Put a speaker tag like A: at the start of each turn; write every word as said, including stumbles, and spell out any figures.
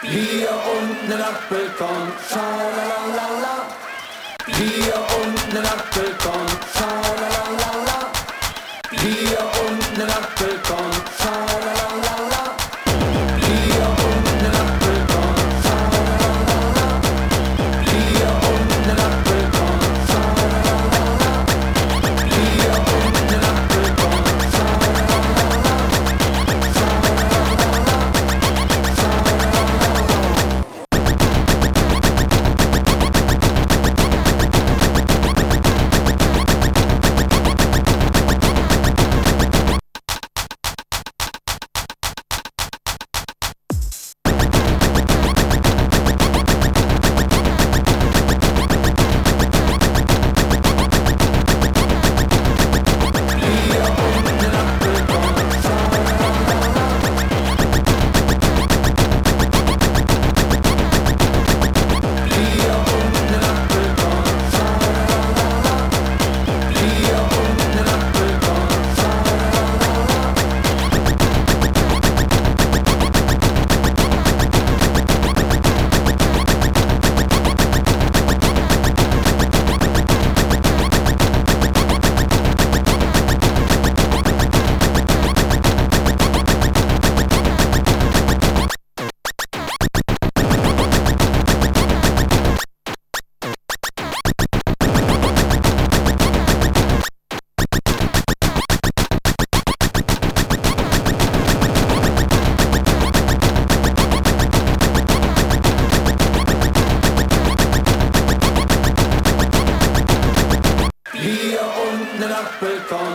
A: Hier unten ein Apfelkorn, schalalala. Hier unten ein Apfelkorn, schalalala. Hier unten ein Apfelkorn, schalalala. Hier unten ein Apfelkorn, schalalala. Hier unten ein Apfelkorn, schalalala. Hier unten ein Apfelkorn, schalalala. Hier unten ein Apfelkorn,